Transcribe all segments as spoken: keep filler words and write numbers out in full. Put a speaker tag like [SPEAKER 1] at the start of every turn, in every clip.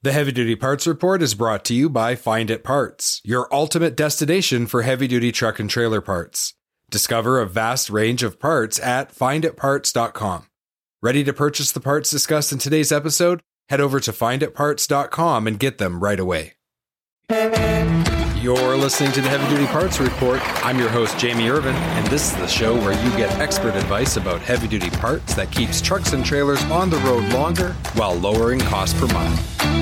[SPEAKER 1] The Heavy Duty Parts Report is brought to you by Find It Parts, your ultimate destination for heavy-duty truck and trailer parts. Discover a vast range of parts at find it parts dot com. Ready to purchase the parts discussed in today's episode? Head over to find it parts dot com and get them right away. You're listening to the Heavy Duty Parts Report. I'm your host, Jamie Irvin, and this is the show where you get expert advice about heavy-duty parts that keeps trucks and trailers on the road longer while lowering cost per mile.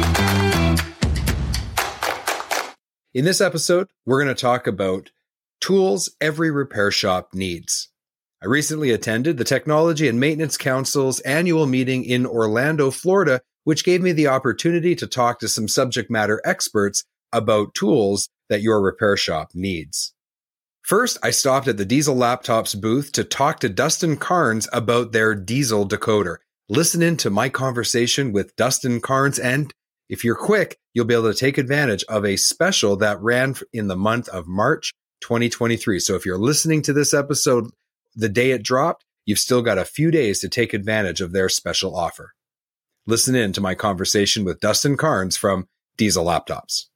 [SPEAKER 1] In this episode, we're going to talk about tools every repair shop needs. I recently attended the Technology and Maintenance Council's annual meeting in Orlando, Florida, which gave me the opportunity to talk to some subject matter experts about tools that your repair shop needs. First, I stopped at the Diesel Laptops booth to talk to Dustin Carnes about their Diesel Decoder. Listen in to my conversation with Dustin Carnes, and if you're quick, you'll be able to take advantage of a special that ran in the month of March twenty twenty-three. So if you're listening to this episode the day it dropped, you've still got a few days to take advantage of their special offer. Listen in to my conversation with Dustin Carnes from Diesel Laptops.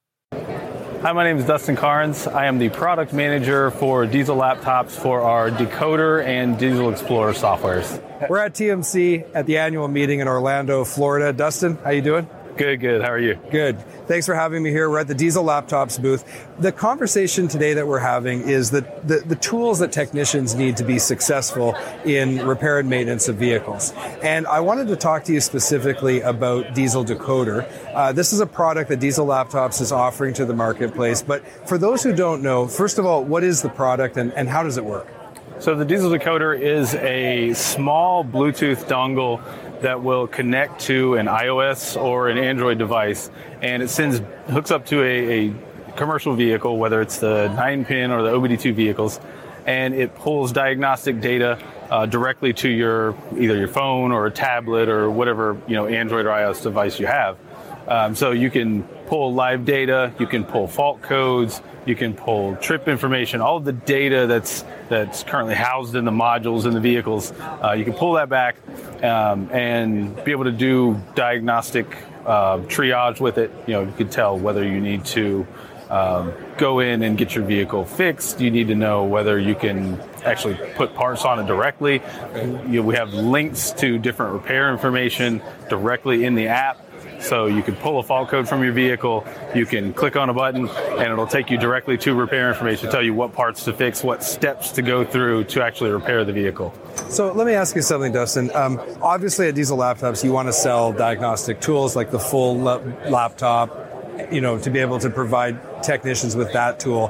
[SPEAKER 2] Hi, my name is Dustin Carnes. I am the product manager for Diesel Laptops for our Decoder and Diesel Explorer softwares.
[SPEAKER 3] We're at T M C at the annual meeting in Orlando, Florida. Dustin, how you doing?
[SPEAKER 2] Good, good. How are you?
[SPEAKER 3] Good. Thanks for having me here. We're at the Diesel Laptops booth. The conversation today that we're having is that the, the tools that technicians need to be successful in repair and maintenance of vehicles. And I wanted to talk to you specifically about Diesel Decoder. Uh, this is a product that Diesel Laptops is offering to the marketplace. But for those who don't know, first of all, what is the product and, and how does it work?
[SPEAKER 2] So the Diesel Decoder is a small Bluetooth dongle that will connect to an iOS or an Android device, and it sends hooks up to a, a commercial vehicle, whether it's the nine pin or the O B D two vehicles, and it pulls diagnostic data uh, directly to your either your phone or a tablet or whatever you know Android or iOS device you have. Um, so you can pull live data, you can pull fault codes, you can pull trip information, all of the data that's that's currently housed in the modules in the vehicles. Uh, you can pull that back um, and be able to do diagnostic uh, triage with it. You know, you can tell whether you need to um, go in and get your vehicle fixed. You need to know whether you can actually put parts on it directly. You know, we have links to different repair information directly in the app. So you can pull a fault code from your vehicle, you can click on a button, and it'll take you directly to repair information, tell you what parts to fix, what steps to go through to actually repair the vehicle.
[SPEAKER 3] So let me ask you something, Dustin. Um, obviously at Diesel Laptops, you want to sell diagnostic tools like the full la- laptop, you know, to be able to provide technicians with that tool.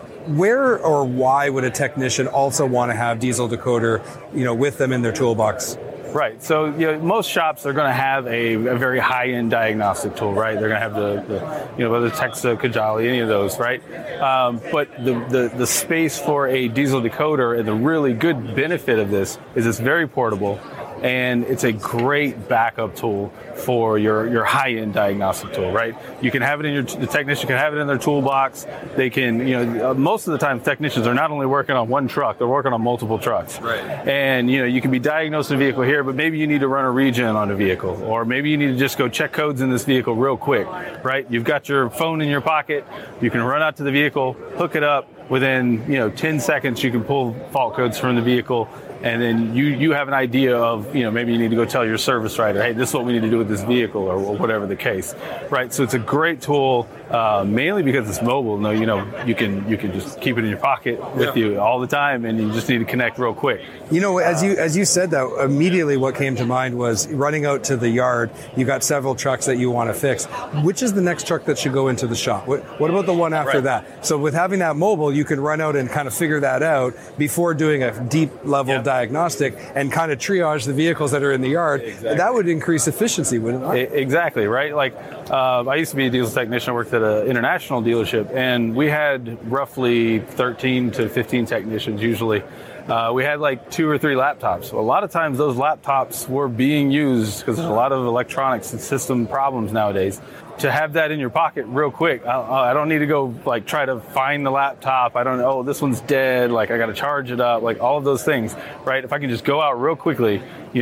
[SPEAKER 3] Where or why would a technician also want to have Diesel Decoder, you know, with them in their toolbox?
[SPEAKER 2] Right. So, you know, most shops are going to have a, a very high-end diagnostic tool, right? They're going to have the, the you know, whether it's Texa, Kajali, any of those, right? Um, but the, the, the space for a Diesel Decoder and the really good benefit of this is it's very portable, and it's a great backup tool for your, your high-end diagnostic tool, right? You can have it in your, the technician can have it in their toolbox. They can, you know, uh, most of the time technicians are not only working on one truck, they're working on multiple trucks.
[SPEAKER 3] Right.
[SPEAKER 2] And, you know, you can be diagnosing a vehicle here, but maybe you need to run a regen on a vehicle, or maybe you need to just go check codes in this vehicle real quick, right? You've got your phone in your pocket. You can run out to the vehicle, hook it up. Within, you know, ten seconds, you can pull fault codes from the vehicle, and then you, you have an idea of, you know, maybe you need to go tell your service writer, hey, this is what we need to do with this vehicle, or, or whatever the case, right? So it's a great tool, uh, mainly because it's mobile. No, you know, you can you can just keep it in your pocket with
[SPEAKER 3] yeah.
[SPEAKER 2] you all the time, and you just need to connect real quick.
[SPEAKER 3] You know, as you as you said that, immediately what came to mind was running out to the yard. You got several trucks that you want to fix. Which is the next truck that should go into the shop? What, what about the one after
[SPEAKER 2] right.
[SPEAKER 3] that? So with having that mobile, you can run out and kind of figure that out before doing a deep level
[SPEAKER 2] yeah.
[SPEAKER 3] diagnostic and kind of triage the vehicles that are in the yard.
[SPEAKER 2] Exactly.
[SPEAKER 3] That would increase efficiency, wouldn't it?
[SPEAKER 2] Exactly, right? Like, uh, I used to be a diesel technician. I worked at an international dealership, and we had roughly thirteen to fifteen technicians usually. Uh, we had like two or three laptops. A lot of times those laptops were being used because there's a lot of electronics and system problems nowadays. To have that in your pocket real quick, I, I don't need to go like try to find the laptop. I don't know, oh, this one's dead. Like I got to charge it up, like all of those things, right? If I can just go out real quickly, you know,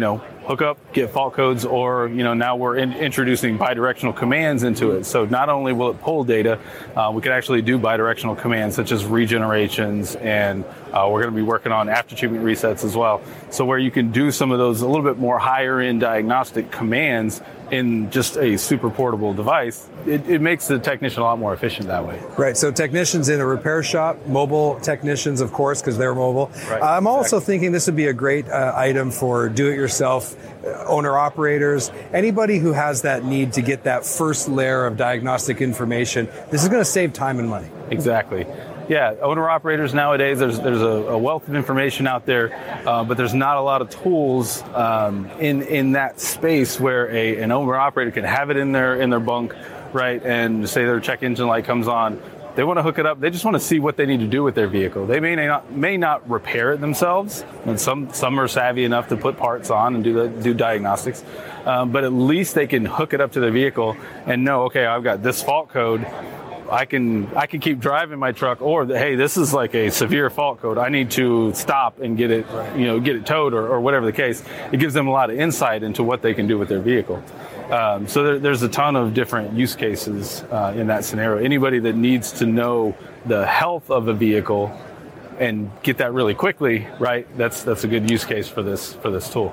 [SPEAKER 2] hook up, get fault codes, or, you know, now we're in, introducing bidirectional commands into it. So not only will it pull data, uh, we can actually do bidirectional commands such as regenerations, and uh, we're going to be working on after treatment resets as well. So where you can do some of those a little bit more higher end diagnostic commands in just a super portable device, it, it makes the technician a lot more efficient that way.
[SPEAKER 3] Right. So technicians in a repair shop, mobile technicians, of course, because they're mobile.
[SPEAKER 2] Right.
[SPEAKER 3] I'm
[SPEAKER 2] exactly.
[SPEAKER 3] also thinking this would be a great uh, item for do-it-yourself uh, owner-operators, anybody who has that need to get that first layer of diagnostic information. This is going to save time and money.
[SPEAKER 2] Exactly. Yeah, owner-operators nowadays, there's there's a, a wealth of information out there, uh, but there's not a lot of tools um, in in that space where a an owner-operator can have it in their in their bunk, right, and say their check engine light comes on. They want to hook it up. They just want to see what they need to do with their vehicle. They may not may not repair it themselves, and some some are savvy enough to put parts on and do the, do diagnostics, um, but at least they can hook it up to their vehicle and know, okay, I've got this fault code. I can I can keep driving my truck, or hey, this is like a severe fault code. I need to stop and get it, you know, get it towed, or, or whatever the case. It gives them a lot of insight into what they can do with their vehicle. Um, so there, there's a ton of different use cases uh, in that scenario. Anybody that needs to know the health of a vehicle and get that really quickly, right? That's that's a good use case for this for this tool.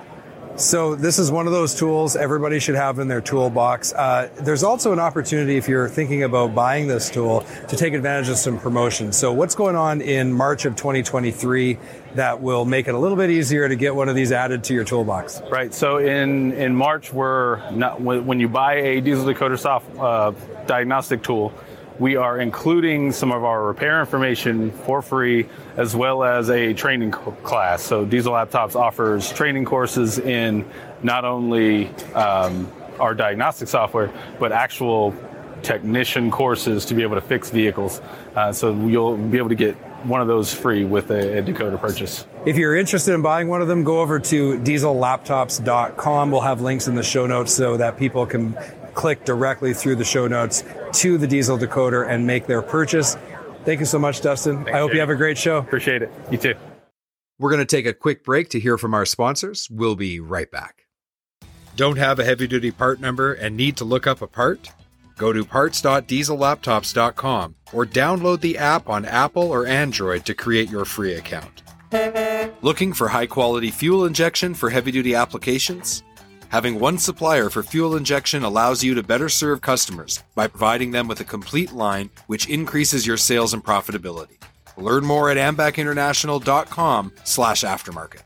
[SPEAKER 3] So this is one of those tools everybody should have in their toolbox. Uh, there's also an opportunity, if you're thinking about buying this tool, to take advantage of some promotions. So what's going on in March of twenty twenty-three that will make it a little bit easier to get one of these added to your toolbox?
[SPEAKER 2] Right. So in, in March, we're not, when you buy a Diesel Decoder soft uh, diagnostic tool, we are including some of our repair information for free, as well as a training class. So Diesel Laptops offers training courses in not only um, our diagnostic software, but actual technician courses to be able to fix vehicles. Uh, so you'll be able to get one of those free with a, a decoder purchase.
[SPEAKER 3] If you're interested in buying one of them, go over to diesel laptops dot com. We'll have links in the show notes so that people can click directly through the show notes to the Diesel Decoder and make their purchase. Thank you so much, Dustin.
[SPEAKER 2] Thanks,
[SPEAKER 3] I hope
[SPEAKER 2] Jay.
[SPEAKER 3] you have a great show.
[SPEAKER 2] Appreciate it. You too.
[SPEAKER 1] We're going to take a quick break to hear from our sponsors. We'll be right back. Don't have a heavy-duty part number and need to look up a part? Go to parts dot diesel laptops dot com or download the app on Apple or Android to create your free account. Looking for high-quality fuel injection for heavy-duty applications? Having one supplier for fuel injection allows you to better serve customers by providing them with a complete line, which increases your sales and profitability. Learn more at ambac international dot com slash aftermarket.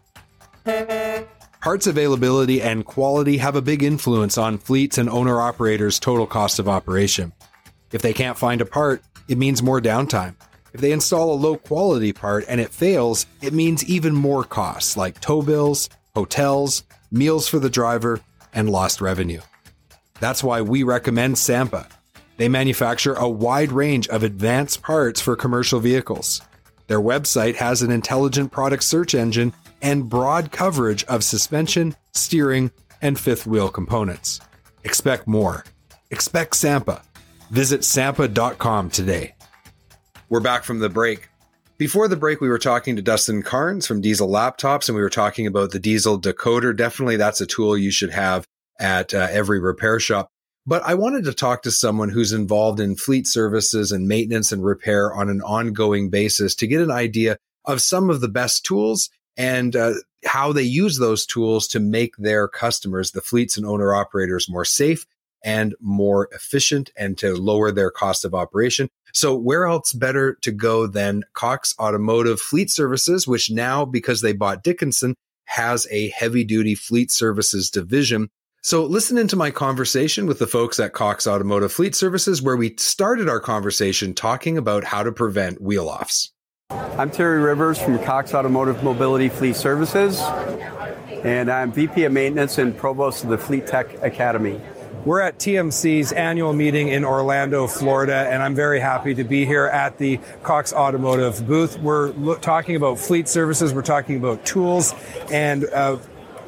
[SPEAKER 1] Parts availability and quality have a big influence on fleets and owner-operators' total cost of operation. If they can't find a part, it means more downtime. If they install a low-quality part and it fails, it means even more costs like tow bills, hotels, meals for the driver, and lost revenue. That's why we recommend Sampa. They manufacture a wide range of advanced parts for commercial vehicles. Their website has an intelligent product search engine and broad coverage of suspension, steering, and fifth wheel components. Expect more. Expect Sampa. Visit sampa dot com today. We're back from the break. Before the break, we were talking to Dustin Carnes from Diesel Laptops, and we were talking about the Diesel Decoder. Definitely, that's a tool you should have at uh, every repair shop. But I wanted to talk to someone who's involved in fleet services and maintenance and repair on an ongoing basis to get an idea of some of the best tools and uh, how they use those tools to make their customers, the fleets and owner operators, more safe and more efficient and to lower their cost of operation. So where else better to go than Cox Automotive Fleet Services, which now, because they bought Dickinson, has a heavy-duty fleet services division. So listen into my conversation with the folks at Cox Automotive Fleet Services, where we started our conversation talking about how to prevent wheel-offs.
[SPEAKER 4] I'm Terry Rivers from Cox Automotive Mobility Fleet Services, and I'm V P of Maintenance and Provost of the Fleet Tech Academy.
[SPEAKER 3] We're at T M C's annual meeting in Orlando, Florida, and I'm very happy to be here at the Cox Automotive booth. We're lo- talking about fleet services, we're talking about tools, and uh,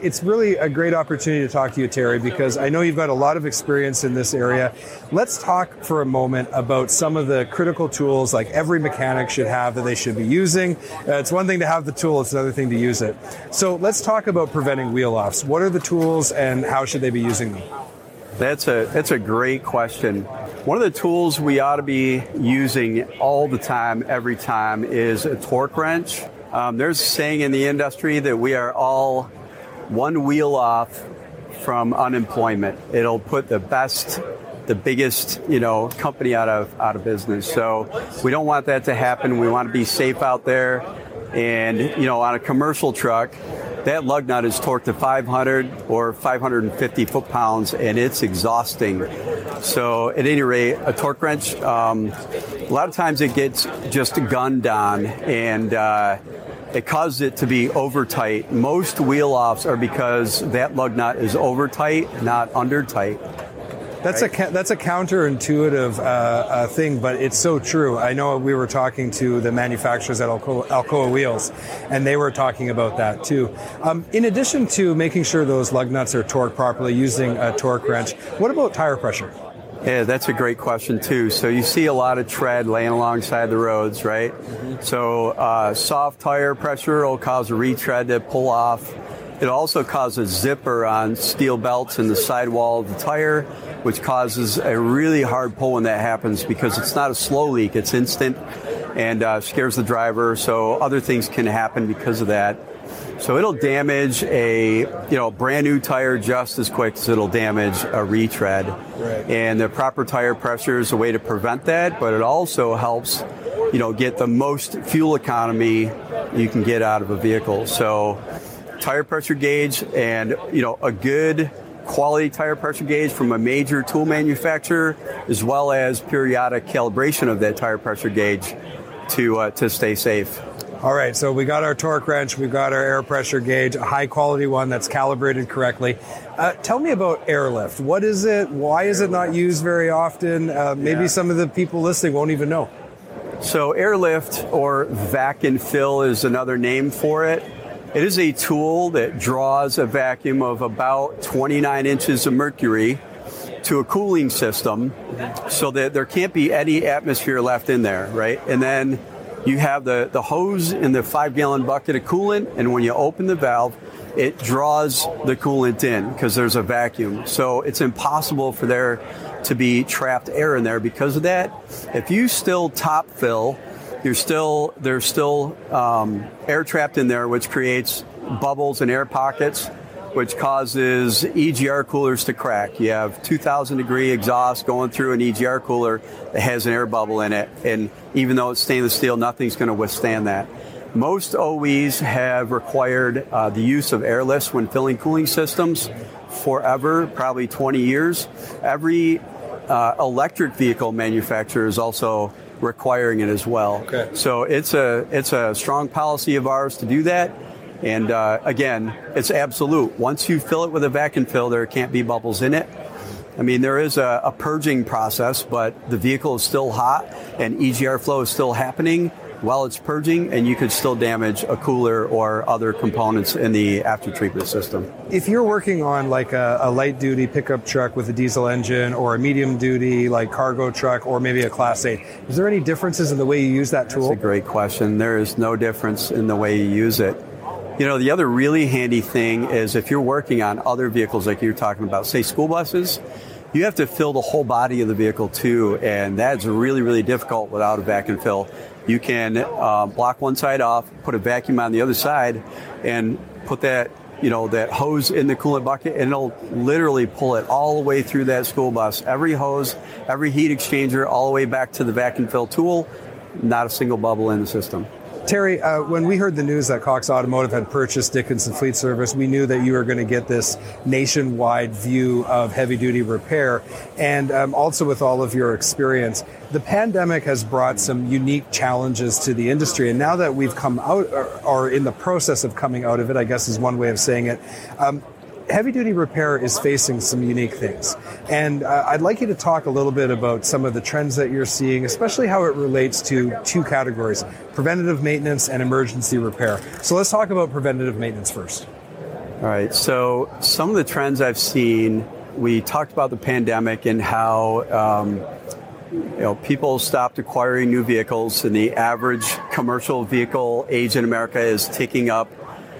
[SPEAKER 3] it's really a great opportunity to talk to you, Terry, because I know you've got a lot of experience in this area. Let's talk for a moment about some of the critical tools like every mechanic should have that they should be using. Uh, it's one thing to have the tool, it's another thing to use it. So let's talk about preventing wheel-offs. What are the tools and how should they be using them?
[SPEAKER 4] That's a that's a great question. One of the tools we ought to be using all the time, every time, is a torque wrench. Um, there's a saying in the industry that we are all one wheel off from unemployment. It'll put the best, the biggest, you know, company out of out of business. So we don't want that to happen. We want to be safe out there. And, you know, on a commercial truck, that lug nut is torqued to five hundred or five hundred fifty foot-pounds, and it's exhausting. So at any rate, a torque wrench, um, a lot of times it gets just gunned on, and uh, it causes it to be over tight. Most wheel-offs are because that lug nut is over tight, not under tight.
[SPEAKER 3] That's right. a that's a counterintuitive uh, uh, thing, but it's so true. I know we were talking to the manufacturers at Alcoa, Alcoa Wheels, and they were talking about that too. Um, in addition to making sure those lug nuts are torqued properly using a torque wrench, what about tire pressure?
[SPEAKER 4] Yeah, that's a great question too. So you see a lot of tread laying alongside the roads, right? Mm-hmm. So uh, soft tire pressure will cause a retread to pull off. It also causes zipper on steel belts in the sidewall of the tire, which causes a really hard pull when that happens because it's not a slow leak, it's instant and uh, scares the driver. So other things can happen because of that. So it'll damage a you know brand new tire just as quick as it'll damage a retread. Right. And the proper tire pressure is a way to prevent that, but it also helps you know get the most fuel economy you can get out of a vehicle. So tire pressure gauge and you know a good quality tire pressure gauge from a major tool manufacturer, as well as periodic calibration of that tire pressure gauge to uh, to stay safe.
[SPEAKER 3] All right, so we got our torque wrench, we've got our air pressure gauge, a high quality one that's calibrated correctly. Uh, tell me about airlift. What is it? Why is it not used very often? Uh, maybe yeah. some of the people listening won't even know.
[SPEAKER 4] So airlift, or vac and fill, is another name for it. It is a tool that draws a vacuum of about twenty-nine inches of mercury to a cooling system so that there can't be any atmosphere left in there, right? And then you have the, the hose in the five-gallon bucket of coolant, and when you open the valve, it draws the coolant in because there's a vacuum. So it's impossible for there to be trapped air in there because of that. If you still top fill, You're still there's still um, air trapped in there, which creates bubbles and air pockets, which causes E G R coolers to crack. You have two thousand degree exhaust going through an E G R cooler that has an air bubble in it, and even though it's stainless steel, nothing's going to withstand that. Most O Es have required uh, the use of airlifts when filling cooling systems forever, probably twenty years. Every uh, electric vehicle manufacturer is also requiring it as well.
[SPEAKER 3] Okay.
[SPEAKER 4] So it's a it's a strong policy of ours to do that. And uh, again, it's absolute. Once you fill it with a vacuum fill, there can't be bubbles in it. I mean, there is a, a purging process, but the vehicle is still hot and E G R flow is still happening while it's purging, and you could still damage a cooler or other components in the after treatment system.
[SPEAKER 3] If you're working on like a, a light duty pickup truck with a diesel engine, or a medium duty like cargo truck, or maybe a Class eight, is there any differences in the way you use that tool?
[SPEAKER 4] That's a great question. There is no difference in the way you use it. You know, the other really handy thing is if you're working on other vehicles like you're talking about, say school buses, you have to fill the whole body of the vehicle too, and that's really, really difficult without a vacuum fill. You can uh, block one side off, put a vacuum on the other side, and put that, you know, that hose in the coolant bucket, and it'll literally pull it all the way through that school bus. Every hose, every heat exchanger, all the way back to the vacuum fill tool. Not a single bubble in the system.
[SPEAKER 3] Terry, uh, when we heard the news that Cox Automotive had purchased Dickinson Fleet Service, we knew that you were going to get this nationwide view of heavy-duty repair, and um, also with all of your experience. The pandemic has brought some unique challenges to the industry, and now that we've come out, or, or in the process of coming out of it, I guess is one way of saying it, um, heavy-duty repair is facing some unique things. And uh, I'd like you to talk a little bit about some of the trends that you're seeing, especially how it relates to two categories, preventative maintenance and emergency repair. So let's talk about preventative maintenance first.
[SPEAKER 4] All right, so some of the trends I've seen, we talked about the pandemic and how um, you know people stopped acquiring new vehicles, and the average commercial vehicle age in America is ticking up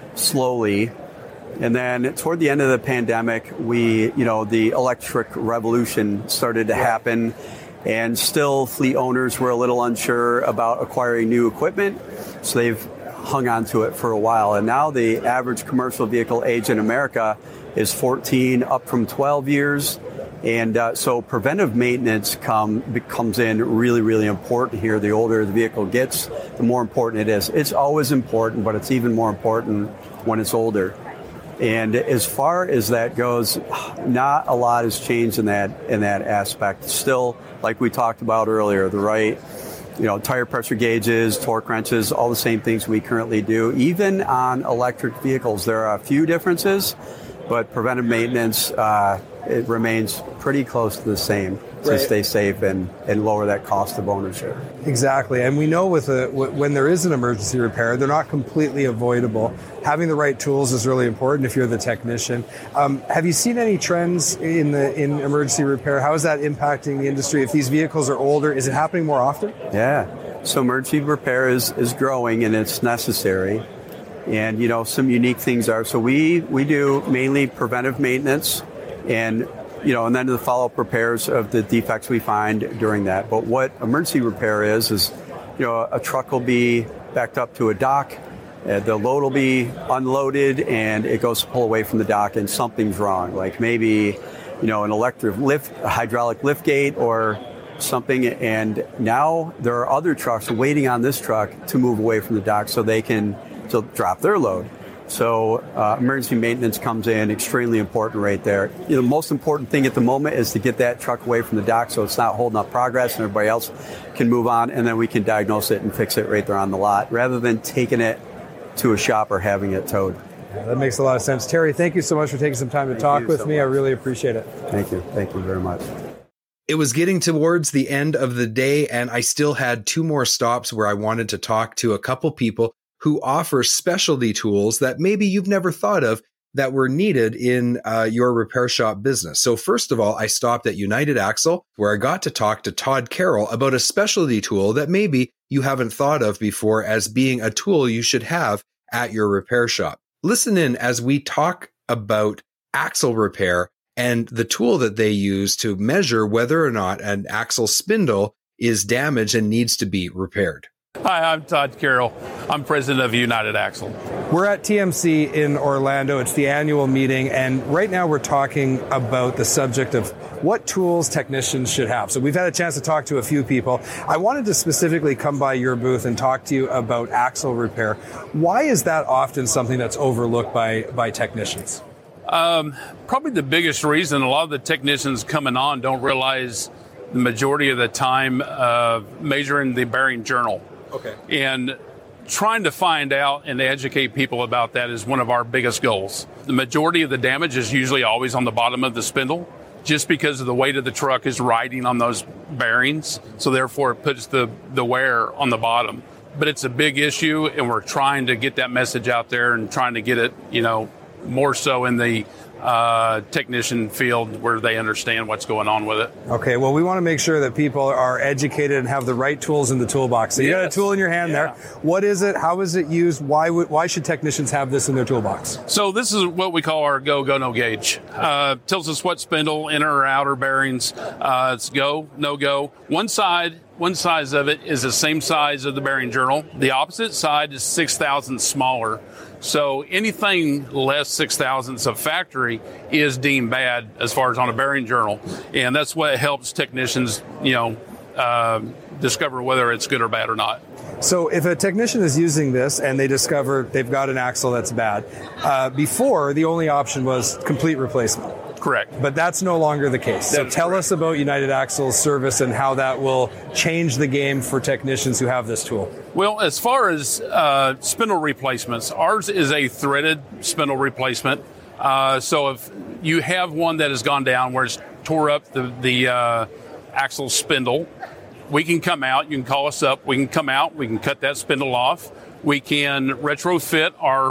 [SPEAKER 4] slowly. And then toward the end of the pandemic, we, you know, the electric revolution started to happen, and still fleet owners were a little unsure about acquiring new equipment, so they've hung on to it for a while. And now the average commercial vehicle age in America is fourteen, up from twelve years. And uh, so preventive maintenance come, comes in really, really important here. The older the vehicle gets, the more important it is. It's always important, but it's even more important when it's older. And as far as that goes, not a lot has changed in that in that aspect. Still, like we talked about earlier, the right, you know, tire pressure gauges, torque wrenches, all the same things we currently do. Even on electric vehicles, there are a few differences, but preventive maintenance, uh, it remains pretty close to the same to
[SPEAKER 3] right.
[SPEAKER 4] stay safe and, and lower that cost of ownership.
[SPEAKER 3] Exactly. And we know with a, when there is an emergency repair, they're not completely avoidable. Having the right tools is really important if you're the technician. Um, have you seen any trends in the in emergency repair? How is that impacting the industry? If these vehicles are older, is it happening more often?
[SPEAKER 4] Yeah. So emergency repair is, is growing, and it's necessary. And, you know, some unique things are, so we, we do mainly preventive maintenance, and you know, and then the follow-up repairs of the defects we find during that. But what emergency repair is, is, you know, a truck will be backed up to a dock, uh, the load will be unloaded, and it goes to pull away from the dock, and something's wrong. Like maybe, you know, an electric lift, a hydraulic lift gate or something, and now there are other trucks waiting on this truck to move away from the dock so they can to drop their load. So uh, emergency maintenance comes in extremely important right there. You know, the most important thing at the moment is to get that truck away from the dock so it's not holding up progress and everybody else can move on, and then we can diagnose it and fix it right there on the lot rather than taking it to a shop or having it towed.
[SPEAKER 3] Yeah, that makes a lot of sense. Terry, thank you so much for taking some time to
[SPEAKER 4] thank
[SPEAKER 3] talk with
[SPEAKER 4] so
[SPEAKER 3] me.
[SPEAKER 4] much.
[SPEAKER 3] I really appreciate it.
[SPEAKER 4] Thank you. Thank you very much.
[SPEAKER 1] It was getting towards the end of the day, and I still had two more stops where I wanted to talk to a couple people who offer specialty tools that maybe you've never thought of that were needed in uh, your repair shop business. So first of all, I stopped at United Axle, where I got to talk to Todd Carroll about a specialty tool that maybe you haven't thought of before as being a tool you should have at your repair shop. Listen in as we talk about axle repair and the tool that they use to measure whether or not an axle spindle is damaged and needs to be repaired.
[SPEAKER 5] Hi, I'm Todd Carroll. I'm president of United Axle.
[SPEAKER 3] We're at T M C in Orlando. It's the annual meeting, and right now we're talking about the subject of what tools technicians should have. So we've had a chance to talk to a few people. I wanted to specifically come by your booth and talk to you about axle repair. Why is that often something that's overlooked by, by technicians?
[SPEAKER 5] Um, probably the biggest reason a lot of the technicians coming on don't realize the majority of the time uh, measuring the bearing journal.
[SPEAKER 3] Okay.
[SPEAKER 5] And trying to find out and educate people about that is one of our biggest goals. The majority of the damage is usually always on the bottom of the spindle, just because of the weight of the truck is riding on those bearings. So therefore it puts the, the wear on the bottom. But it's a big issue, and we're trying to get that message out there and trying to get it, you know, more so in the uh, technician field where they understand what's going on with it.
[SPEAKER 3] Okay, well, we want to make sure that people are educated and have the right tools in the toolbox. So you
[SPEAKER 5] Yes.
[SPEAKER 3] got a tool in your hand
[SPEAKER 5] Yeah.
[SPEAKER 3] there. What is it? How is it used? Why would, why should technicians have this in their toolbox?
[SPEAKER 5] So this is what we call our go, go, no gauge. Uh, tells us what spindle, inner or outer bearings. Uh, it's go, no go. One side, one size of it is the same size of the bearing journal. The opposite side is six thousandths smaller. So anything less six thousandths of factory is deemed bad as far as on a bearing journal. And that's what helps technicians, you know, uh, discover whether it's good or bad or not.
[SPEAKER 3] So if a technician is using this and they discover they've got an axle that's bad, uh, before the only option was complete replacement.
[SPEAKER 5] Correct.
[SPEAKER 3] But that's no longer the case. So
[SPEAKER 5] That's
[SPEAKER 3] tell
[SPEAKER 5] correct.
[SPEAKER 3] us about United Axle's service and how that will change the game for technicians who have this tool.
[SPEAKER 5] Well, as far as uh, spindle replacements, ours is a threaded spindle replacement. Uh, so if you have one that has gone down where it's tore up the, the uh, axle spindle, we can come out. You can call us up. We can come out. We can cut that spindle off. We can retrofit our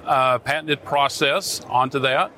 [SPEAKER 5] uh, patented process onto that.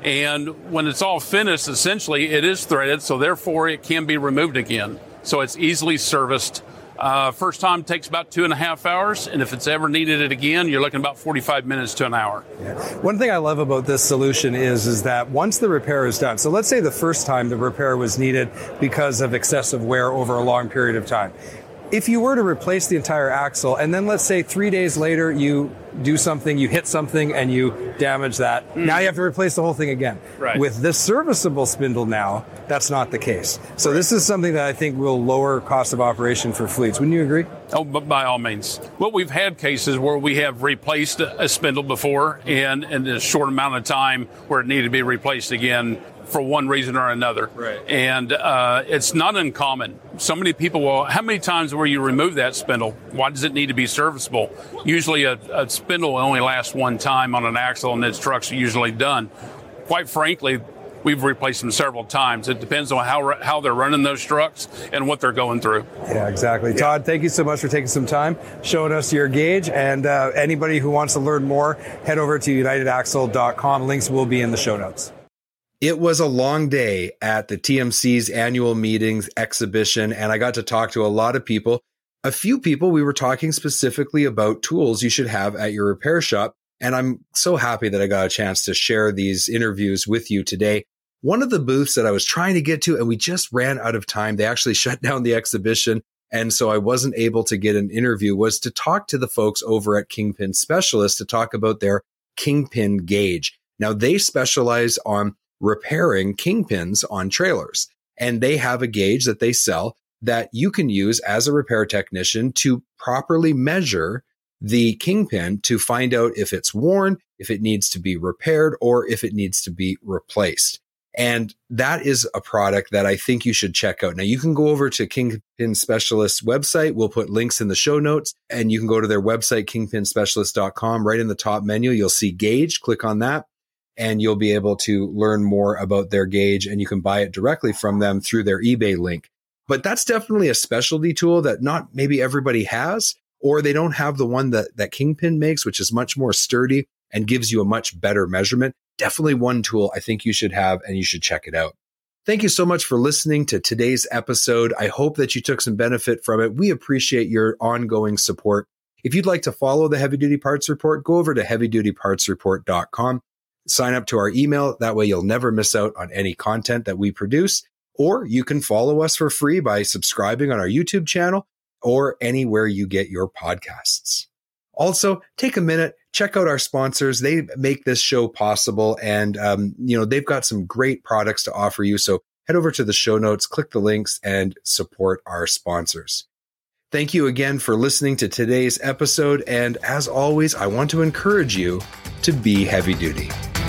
[SPEAKER 5] And when it's all finished, essentially it is threaded, so therefore it can be removed again. So it's easily serviced. Uh, first time takes about two and a half hours, and if it's ever needed it again, you're looking about forty-five minutes to an hour.
[SPEAKER 3] Yeah. One thing I love about this solution is, is that once the repair is done, so let's say the first time the repair was needed because of excessive wear over a long period of time. If you were to replace the entire axle, and then let's say three days later you do something, you hit something, and you damage that, mm. now you have to replace the whole thing again.
[SPEAKER 5] Right.
[SPEAKER 3] With this serviceable spindle now, that's not the case. So right. This is something that I think will lower cost of operation for fleets. Wouldn't you agree?
[SPEAKER 5] Oh, but by all means. Well, we've had cases where we have replaced a spindle before, and in a short amount of time where it needed to be replaced again for one reason or another.
[SPEAKER 3] Right.
[SPEAKER 5] And uh, it's not uncommon. So many people will, how many times will you remove that spindle? Why does it need to be serviceable? Usually a, a spindle only lasts one time on an axle, and its truck's usually done. Quite frankly, we've replaced them several times. It depends on how how they're running those trucks and what they're going through.
[SPEAKER 3] Yeah, exactly. Yeah. Todd, thank you so much for taking some time, showing us your gauge. And uh, anybody who wants to learn more, head over to united axle dot com. Links will be in the show notes.
[SPEAKER 1] It was a long day at the T M C's annual meetings exhibition, and I got to talk to a lot of people. A few people, we were talking specifically about tools you should have at your repair shop, and I'm so happy that I got a chance to share these interviews with you today. One of the booths that I was trying to get to, and we just ran out of time, they actually shut down the exhibition, and so I wasn't able to get an interview, was to talk to the folks over at Kingpin Specialist to talk about their Kingpin gauge. Now, they specialize on repairing kingpins on trailers. And they have a gauge that they sell that you can use as a repair technician to properly measure the kingpin to find out if it's worn, if it needs to be repaired, or if it needs to be replaced. And that is a product that I think you should check out. Now, you can go over to Kingpin Specialist's website. We'll put links in the show notes, and you can go to their website, kingpin specialist dot com. Right in the top menu, you'll see gauge. Click on that, and you'll be able to learn more about their gauge, and you can buy it directly from them through their eBay link. But that's definitely a specialty tool that not maybe everybody has, or they don't have the one that, that Kingpin makes, which is much more sturdy and gives you a much better measurement. Definitely one tool I think you should have, and you should check it out. Thank you so much for listening to today's episode. I hope that you took some benefit from it. We appreciate your ongoing support. If you'd like to follow the Heavy Duty Parts Report, go over to heavy duty parts report dot com. Sign up to our email. That way you'll never miss out on any content that we produce. Or you can follow us for free by subscribing on our YouTube channel or anywhere you get your podcasts. Also, take a minute, check out our sponsors. They make this show possible, and um, you know they've got some great products to offer you. So head over to the show notes, click the links, and support our sponsors. Thank you again for listening to today's episode. And as always, I want to encourage you to be heavy duty.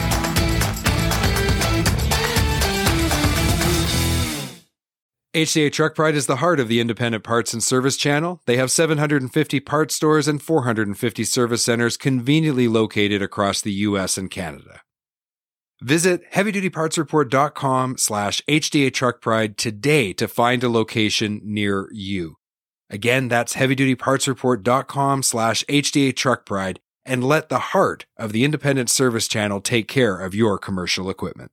[SPEAKER 1] H D A Truck Pride is the heart of the independent parts and service channel. They have seven hundred fifty parts stores and four hundred fifty service centers conveniently located across the U S and Canada. Visit heavy duty parts report dot com slash H D A Truck Pride today to find a location near you. Again, that's heavy duty parts report dot com slash H D A Truck Pride, and let the heart of the independent service channel take care of your commercial equipment.